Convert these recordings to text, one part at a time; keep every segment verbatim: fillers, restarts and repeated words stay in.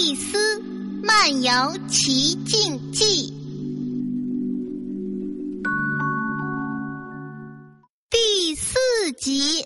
丽丝漫游奇境记》第四集。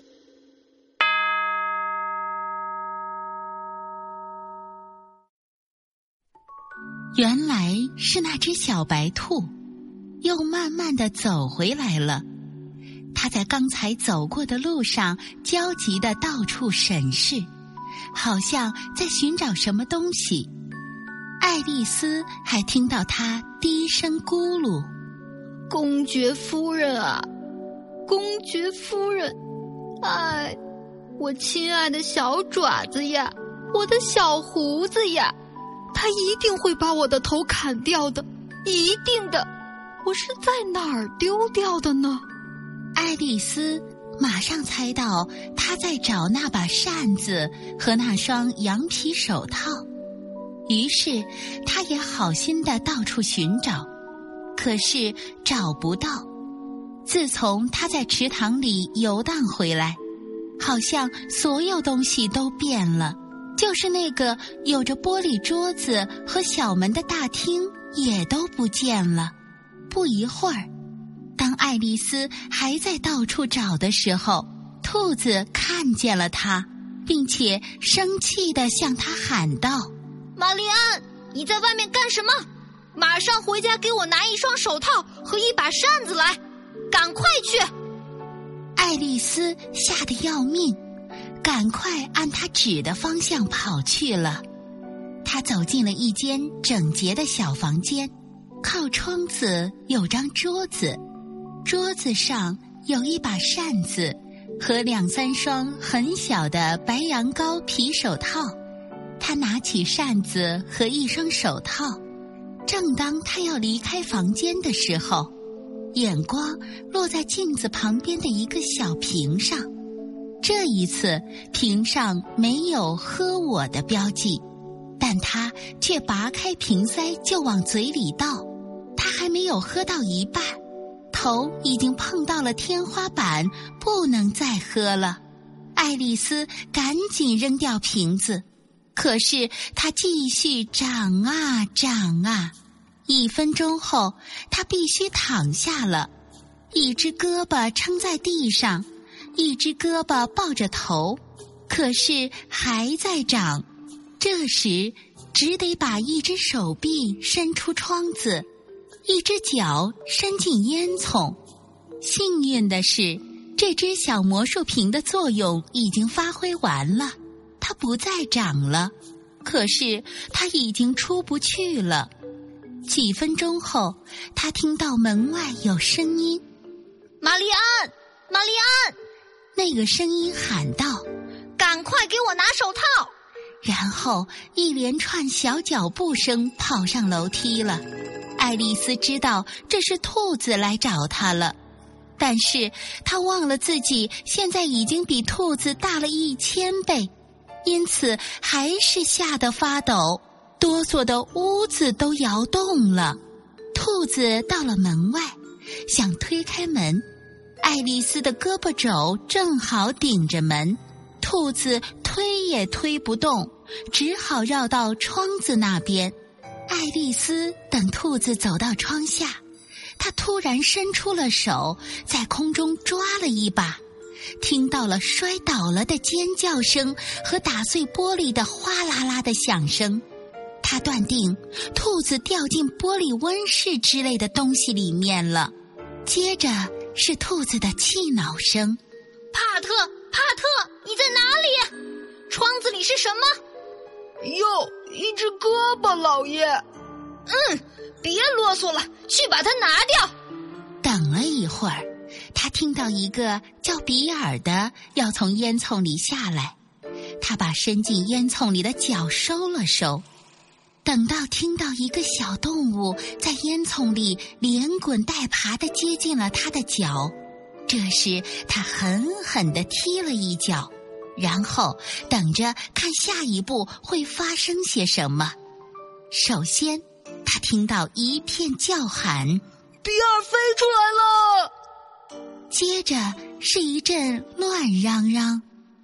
原来是那只小白兔又慢慢地走回来了。它在刚才走过的路上焦急地到处审视，好像在寻找什么东西。爱丽丝还听到它低声咕噜： 公爵夫人啊，公爵夫人，哎，我亲爱的小爪子呀，我的小胡子呀，他一定会把我的头砍掉的，一定的。我是在哪儿丢掉的呢？ 爱丽丝马上猜到他在找那把扇子和那双羊皮手套，于是他也好心地到处寻找，可是找不到。自从他在池塘里游荡回来，好像所有东西都变了，就是那个有着玻璃桌子和小门的大厅也都不见了。不一会儿，当爱丽丝还在到处找的时候，兔子看见了她，并且生气地向她喊道： 玛丽安，你在外面干什么？马上回家给我拿一双手套和一把扇子来，赶快去！ 爱丽丝吓得要命，赶快按她指的方向跑去了。她走进了一间整洁的小房间，靠窗子有张桌子，桌子上有一把扇子和两三双很小的白羊羔皮手套。他拿起扇子和一双手套，正当他要离开房间的时候，眼光落在镜子旁边的一个小瓶上。这一次瓶上没有喝我的标记，但他却拔开瓶塞就往嘴里倒。他还没有喝到一半，头已经碰到了天花板，不能再喝了。爱丽丝赶紧扔掉瓶子，可是她继续长啊长啊。一分钟后，她必须躺下了，一只胳膊撑在地上，一只胳膊抱着头，可是还在长。这时只得把一只手臂伸出窗子，一只脚伸进烟囱。幸运的是，这只小魔术瓶的作用已经发挥完了，它不再长了，可是它已经出不去了。几分钟后，他听到门外有声音： 玛丽安，玛丽安！ 那个声音喊道： 赶快给我拿手套！ 然后一连串小脚步声跑上楼梯了。爱丽丝知道这是兔子来找她了，但是她忘了自己现在已经比兔子大了一千倍，因此还是吓得发抖，哆嗦的屋子都摇动了。兔子到了门外，想推开门，爱丽丝的胳膊肘正好顶着门，兔子推也推不动，只好绕到窗子那边。爱丽丝等兔子走到窗下，她突然伸出了手，在空中抓了一把，听到了摔倒了的尖叫声和打碎玻璃的哗啦啦的响声。她断定兔子掉进玻璃温室之类的东西里面了。接着是兔子的气恼声： 帕特，帕特，你在哪里？窗子里是什么？ 哟，一只胳膊，老爷。 嗯，别啰嗦了，去把它拿掉。 等了一会儿，他听到一个叫比尔的要从烟囱里下来，他把伸进烟囱里的脚收了收。等到听到一个小动物在烟囱里连滚带爬地接近了他的脚，这时他狠狠地踢了一脚，然后等着看下一步会发生些什么。首先，他听到一片叫喊： 比尔飞出来了！ 接着是一阵乱嚷嚷。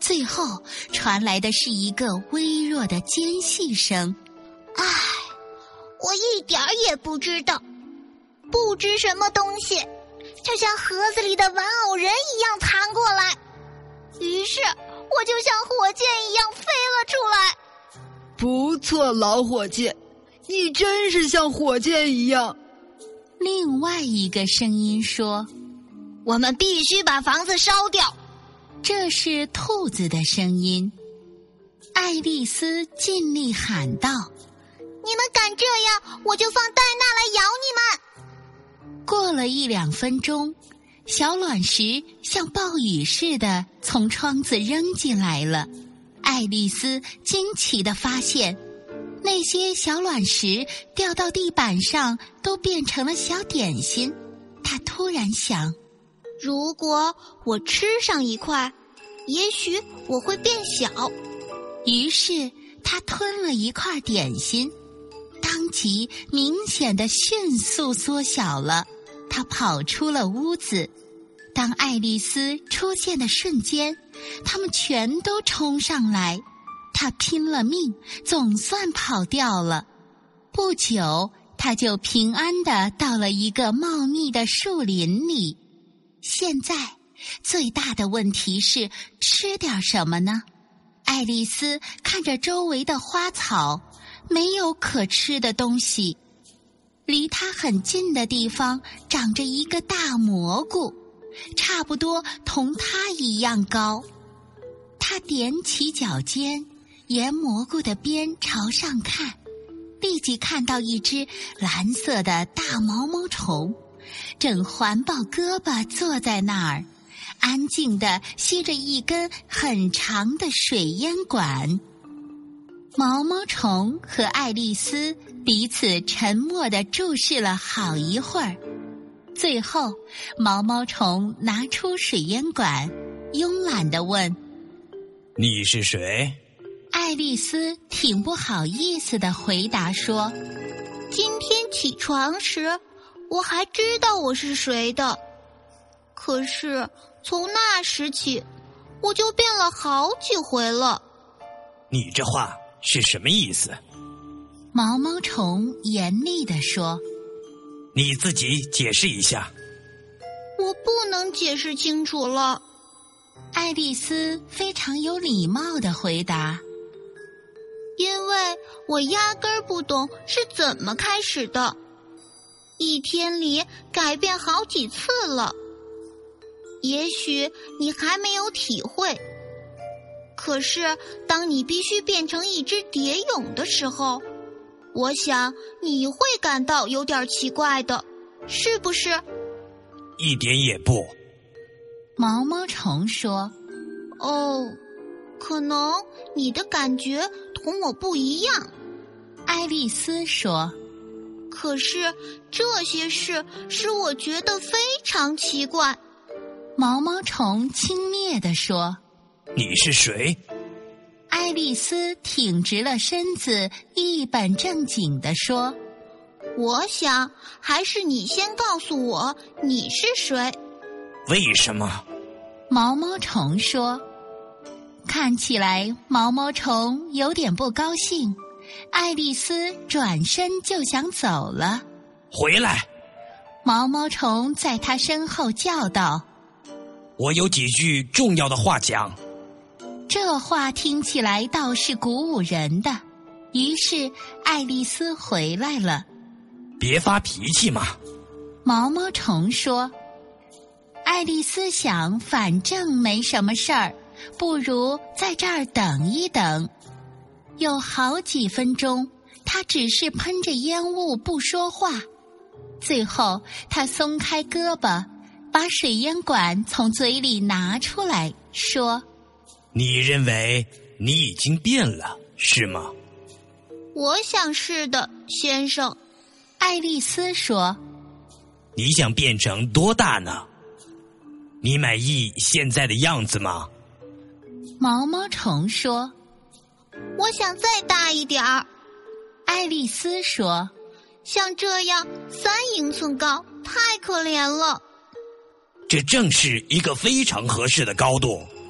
最后传来的是一个微弱的尖细声。 唉，我一点儿也不知道，不知什么东西就像盒子里的玩偶人一样弹过来，于是我就像火箭一样飞了出来。 不错，老伙计，你真是像火箭一样。 另外一个声音说： 我们必须把房子烧掉。 这是兔子的声音。爱丽丝尽力喊道： 你们敢这样，我就放戴娜来咬你们。 过了一两分钟，小卵石像暴雨似的从窗子扔进来了。爱丽丝惊奇地发现，那些小卵石掉到地板上都变成了小点心。她突然想， 如果我吃上一块，也许我会变小。 于是她吞了一块点心，当即明显地迅速缩小了。她跑出了屋子。当爱丽丝出现的瞬间，他们全都冲上来。她拼了命，总算跑掉了。不久，她就平安地到了一个茂密的树林里。现在，最大的问题是吃点什么呢？爱丽丝看着周围的花草，没有可吃的东西。离她很近的地方长着一个大蘑菇，差不多同她一样高。她踮起脚尖，沿蘑菇的边朝上看，立即看到一只蓝色的大毛毛虫，正环抱胳膊坐在那儿，安静地吸着一根很长的水烟管。毛毛虫和爱丽丝彼此沉默地注视了好一会儿，最后毛毛虫拿出水烟管，慵懒地问： 你是谁？ 爱丽丝挺不好意思地回答说： 今天起床时，我还知道我是谁的，可是从那时起，我就变了好几回了。 你这话是什么意思？ 毛毛虫严厉地说： 你自己解释一下。 我不能解释清楚了。 爱丽丝非常有礼貌地回答： 因为我压根儿不懂是怎么开始的，一天里改变好几次了。也许你还没有体会，可是当你必须变成一只蝶蛹的时候，我想你会感到有点奇怪的，是不是？ 一点也不。 毛毛虫说： 哦，可能你的感觉同我不一样。 爱丽丝说： 可是这些事使我觉得非常奇怪。 毛毛虫轻蔑地说： 你是谁？ 爱丽丝挺直了身子，一本正经地说： 我想还是你先告诉我你是谁。 为什么？ 毛毛虫说。看起来毛毛虫有点不高兴，爱丽丝转身就想走了。 回来！ 毛毛虫在她身后叫道： 我有几句重要的话讲。 这话听起来倒是鼓舞人的，于是爱丽丝回来了。 别发脾气嘛， 毛毛虫说。爱丽丝想，反正没什么事儿，不如在这儿等一等。有好几分钟，她只是喷着烟雾不说话。最后，她松开胳膊，把水烟管从嘴里拿出来，说： 你认为你已经变了，是吗？ 我想是的，先生。 爱丽丝说。 你想变成多大呢？你满意现在的样子吗？ 毛毛虫说。 我想再大一点儿。 爱丽丝说。 像这样三英寸高，太可怜了。 这正是一个非常合适的高度。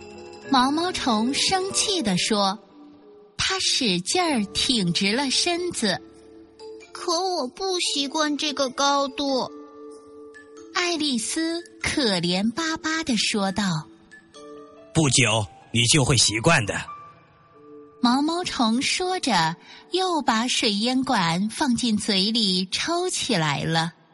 毛毛虫生气地说，它使劲儿挺直了身子。 可我不习惯这个高度。 爱丽丝可怜巴巴地说道。 不久你就会习惯的。 毛毛虫说着，又把水烟管放进嘴里抽起来了。